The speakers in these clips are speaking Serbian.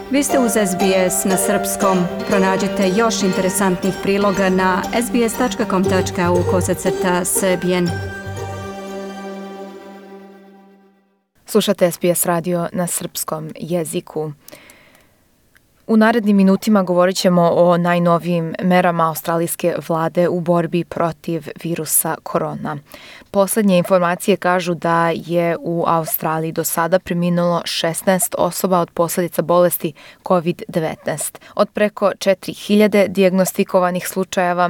Vi ste uz SBS na srpskom. Pronađite još interesantnih priloga na sbs.com.au/srbijen. Slušate SBS radio na srpskom jeziku. U narednim minutima govorit ćemo o najnovijim merama australijske vlade u borbi protiv virusa korona. Poslednje informacije kažu da je u Australiji do sada preminulo 16 osoba od posljedica bolesti COVID-19. Od preko 4000 dijagnostikovanih slučajeva,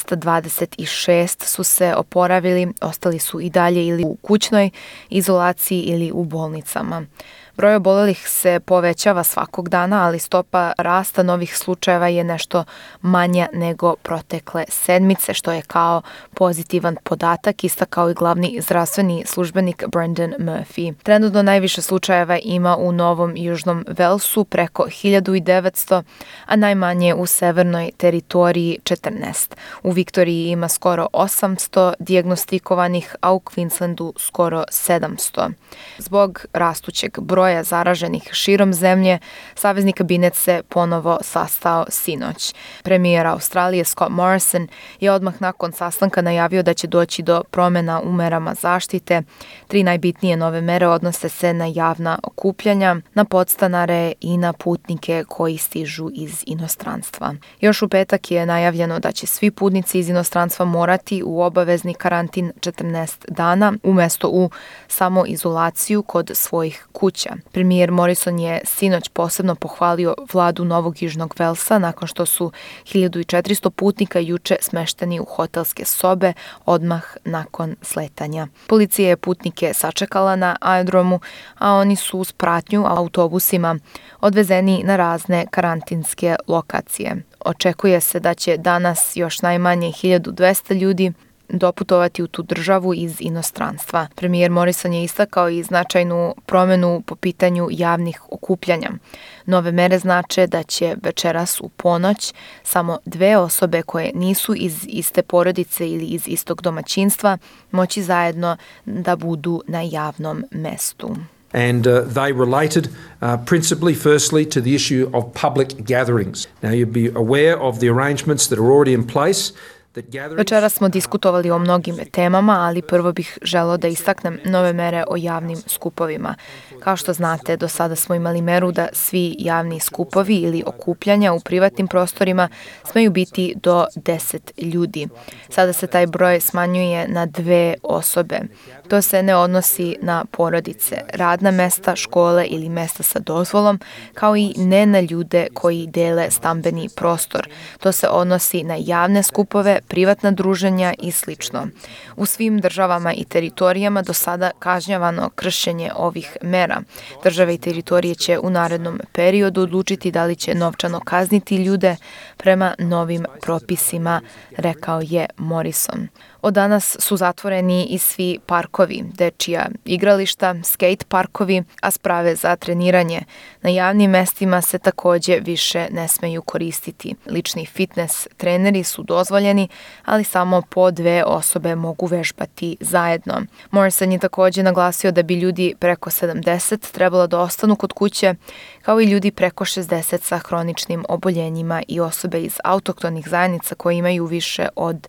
226 su se oporavili, ostali su i dalje ili u kućnoj izolaciji ili u bolnicama. Broj obolelih se povećava svakog dana, ali stopa rasta novih slučajeva je nešto manja nego protekle sedmice, što je kao pozitivan podatak istakao i glavni zdravstveni službenik Brendan Murphy. Trenutno najviše slučajeva ima u Novom Južnom Velsu, preko 1900, a najmanje u Severnoj teritoriji 14. U Viktoriji ima skoro 800 dijagnostikovanih, a u Queenslandu skoro 700. Zbog rastućeg broja zaraženih širom zemlje, Savezni kabinet se ponovo sastao sinoć. Premijer Australije Scott Morrison je odmah nakon sastanka najavio da će doći do promjena u merama zaštite. 3 najbitnije nove mere odnose se na javna okupljanja, na podstanare i na putnike koji stižu iz inostranstva. Još u petak je najavljeno da će svi putnici iz inostranstva morati u obavezni karantin 14 dana, umjesto u samoizolaciju kod svojih kuća. Premijer Morrison je sinoć posebno pohvalio vladu Novog Južnog Velsa nakon što su 1400 putnika juče smešteni u hotelske sobe odmah nakon sletanja. Policija je putnike sačekala na aerodromu, a oni su uz pratnju autobusima odvezeni na razne karantinske lokacije. Očekuje se da će danas još najmanje 1200 ljudi doputovati u tu državu iz inostranstva. Premijer Morrison je istakao i značajnu promjenu po pitanju javnih okupljanja. Nove mere znače da će večeras u ponoć samo 2 osobe koje nisu iz iste porodice ili iz istog domaćinstva moći zajedno da budu na javnom mestu. And they related principally, firstly, to the issue of public gatherings. Now, you'd be aware of the arrangements that are already in place. Večeras smo diskutovali o mnogim temama, ali prvo bih želeo da istaknem nove mere o javnim skupovima. Kao što znate, do sada smo imali meru da svi javni skupovi ili okupljanja u privatnim prostorima smeju biti do 10 ljudi. Sada se taj broj smanjuje na 2 osobe. To se ne odnosi na porodice, radna mesta, škole ili mesta sa dozvolom, kao i ne na ljude koji dele stambeni prostor. To se odnosi na javne skupove, privatna druženja i sl. U svim državama i teritorijama do sada kažnjavano kršenje ovih mera. Države i teritorije će u narednom periodu odlučiti da li će novčano kazniti ljude prema novim propisima, rekao je Morrison. Od danas su zatvoreni i svi parkovi, dečija igrališta, skate parkovi, a sprave za treniranje. Na javnim mestima se također više ne smeju koristiti. Lični fitness treneri su dozvoljeni, ali samo po 2 osobe mogu vežbati zajedno. Morrison je također naglasio da bi ljudi preko 70 trebalo da ostanu kod kuće, kao i ljudi preko 60 sa hroničnim oboljenjima i osobe iz autohtonih zajednica koji imaju više od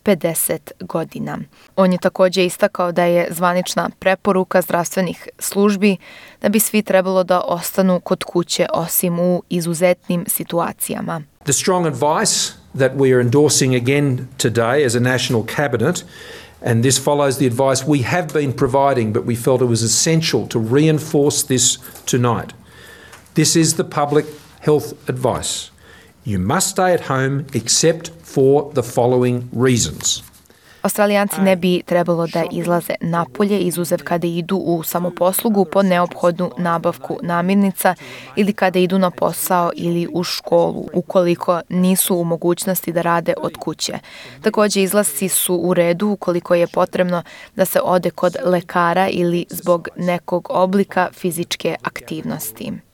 50 godina. On je također istakao da je zvanična preporuka zdravstvenih službi da bi svi trebalo da ostanu kod kuće osim u izuzetnim situacijama. The strong advice that we are endorsing again today as a national cabinet, and this follows the advice we have been providing, but we felt it was essential to reinforce this tonight. This is the public health advice. You must stay at home except for the following reasons. Australijanci ne bi trebalo da izlaze napolje, izuzev kada idu u samoposlugu po neophodnu nabavku namirnica ili kada idu na posao ili u školu, ukoliko nisu u mogućnosti da rade od kuće. Također izlasci su u redu ukoliko je potrebno da se ode kod lekara ili zbog nekog oblika fizičke aktivnosti.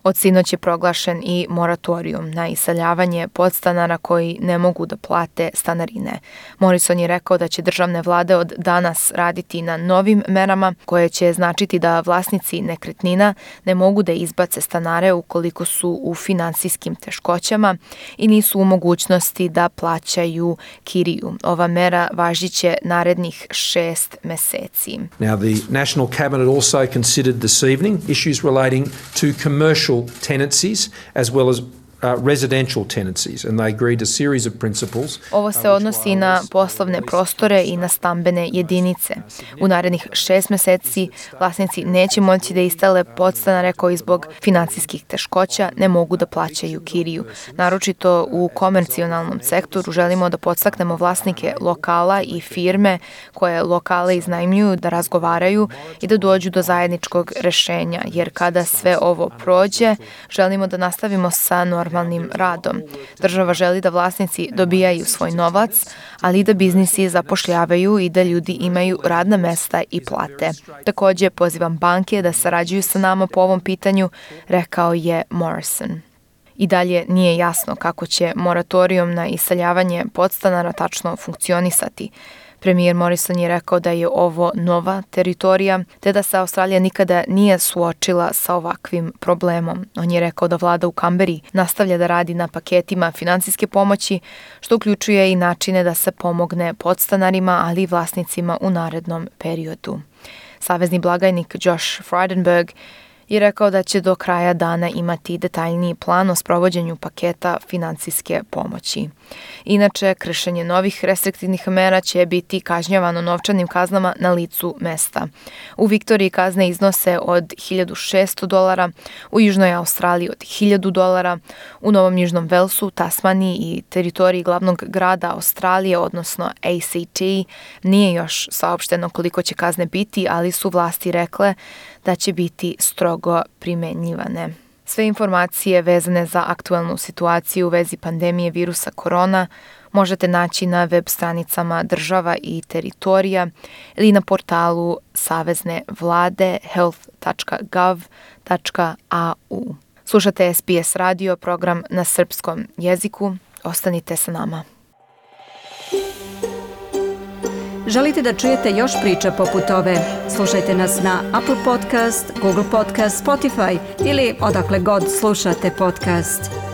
Od sinoć je proglašen i moratorijum na iseljavanje podstanara koji ne mogu da plate stanarine. Morrison je rekao da će državne vlade od danas raditi na novim merama koje će značiti da vlasnici nekretnina ne mogu da izbace stanare ukoliko su u finansijskim teškoćama i nisu u mogućnosti da plaćaju kiriju. Ova mera važiće narednih 6 meseci. Now, the National Cabinet also considered this evening issues relating to commercial tenancies as well as residential tenancies, and they agreed a series of principles. Ovo se odnosi na poslovne prostore i na stambene jedinice. U narednih 6 meseci vlasnici neće moći da isele podstanare koji zbog finansijskih teškoća ne mogu da plaćaju kiriju. Naročito u komercionalnom sektoru želimo da podstaknemo vlasnike lokala i firme koje lokale iznajmljuju da razgovaraju i da dođu do zajedničkog rešenja, jer kada sve ovo prođe, želimo da nastavimo sa normalnim radom. Država želi da vlasnici dobijaju svoj novac, ali i da biznisi zapošljavaju i da ljudi imaju radna mesta i plate. Takođe, pozivam banke da sarađuju sa nama po ovom pitanju, rekao je Morrison. I dalje nije jasno kako će moratorijum na iseljavanje podstanara tačno funkcionisati. Premijer Morrison je rekao da je ovo nova teritorija, te da se Australija nikada nije suočila sa ovakvim problemom. On je rekao da vlada u Kamberi nastavlja da radi na paketima finansijske pomoći, što uključuje i načine da se pomogne podstanarima, ali i vlasnicima u narednom periodu. Savezni blagajnik Josh Frydenberg je rekao da će do kraja dana imati detaljniji plan o sprovođenju paketa finansijske pomoći. Inače, kršenje novih restriktivnih mera će biti kažnjavano novčanim kaznama na licu mesta. U Viktoriji kazne iznose od $1.600, u Južnoj Australiji od $1.000, u Novom Južnom Velsu, Tasmaniji i teritoriji glavnog grada Australije, odnosno ACT, nije još saopšteno koliko će kazne biti, ali su vlasti rekle da će biti strogo primenjivane. Sve informacije vezane za aktuelnu situaciju u vezi pandemije virusa korona možete naći na web stranicama država i teritorija ili na portalu Savezne vlade health.gov.au. Slušate SBS radio, program na srpskom jeziku. Ostanite sa nama. Želite da čujete još priča poput ove? Slušajte nas na Apple Podcast, Google Podcast, Spotify ili odakle god slušate podcast.